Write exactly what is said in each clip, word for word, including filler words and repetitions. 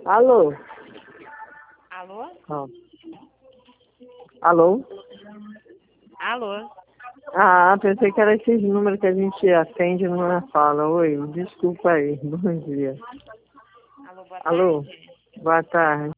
Alô? Alô? Ó. Alô? Alô? Ah, pensei que era esses números que a gente atende numa fala. Oi, desculpa aí. Bom dia. Alô, boa Alô? tarde. Boa tarde.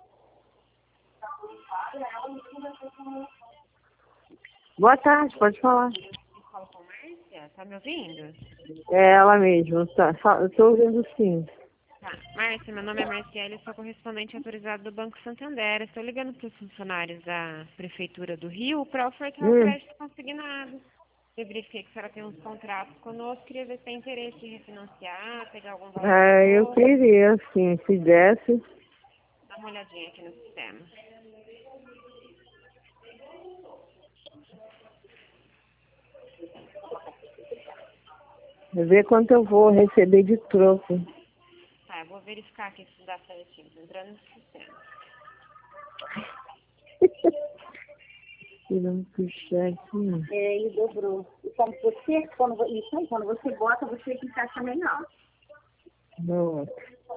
Boa tarde, pode falar. Escola com Márcia? Tá me ouvindo? É ela mesma, tá? Fa- Eu tô ouvindo sim. Tá. Márcia, meu nome é Marciele, eu sou correspondente autorizado do Banco Santander. Estou ligando para os funcionários da Prefeitura do Rio para ofertar o Hum, crédito consignado. Eu verifiquei que a senhora tem uns contratos conosco, queria ver se tem interesse em refinanciar, pegar algum valor de é, eu novo. queria, sim, se desse. Dá uma olhadinha aqui no sistema. Ver quanto eu vou receber de troco. Tá, eu vou verificar aqui se dá certinho. Tô entrando no sistema. Tirando pro cheque. É, e dobrou. E como você, quando, vo- isso aí, quando você bota, você encaixa melhor. Não.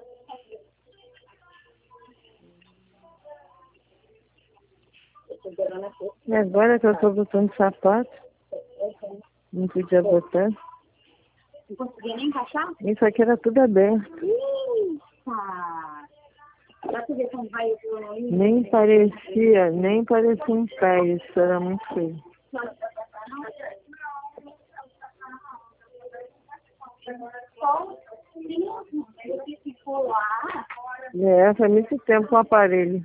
Eu tô dobrando a força. E agora que eu tô botando sapato, não podia botar. Não conseguia nem encaixar? Isso aqui era tudo aberto. Eita! Pra você ver como vai evoluindo. Nem parecia, nem parecia um pé, isso era muito feio. Só se se for lá, É, foi muito tempo com o aparelho.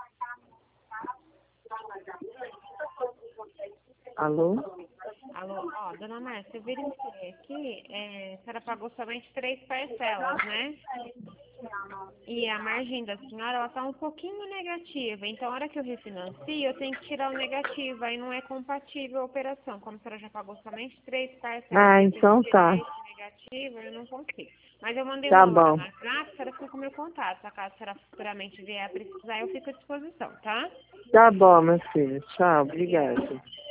Alô? Alô, ó, dona Márcia, eu verifiquei aqui, é, a senhora pagou somente três parcelas, né? E a margem da senhora, ela tá um pouquinho negativa. Então, a hora que eu refinancio, eu tenho que tirar o negativo. Aí não é compatível a operação. Como a senhora já pagou somente três parcelas Ah, e eu tenho então que tirar tá. esse negativo, eu não consigo. Mas eu mandei Tá uma hora bom. no WhatsApp, a senhora fica com o meu contato. Se caso a senhora futuramente vier a precisar, eu fico à disposição, tá? Tá bom, meu filho. Tchau, Obrigada. obrigada.